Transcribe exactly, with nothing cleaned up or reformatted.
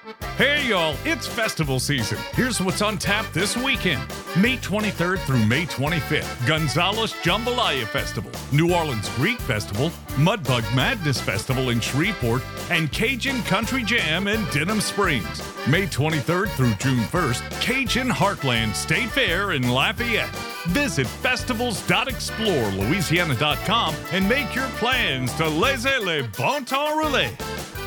Hey y'all, it's festival season. Here's what's on tap this weekend. May twenty-third through May twenty-fifth, Gonzales Jambalaya Festival, New Orleans Greek Festival, Mudbug Madness Festival in Shreveport, and Cajun Country Jam in Denham Springs. May twenty-third through June first, Cajun Heartland State Fair in Lafayette. Visit festivals dot explore louisiana dot com and make your plans to laissez le bon temps rouler.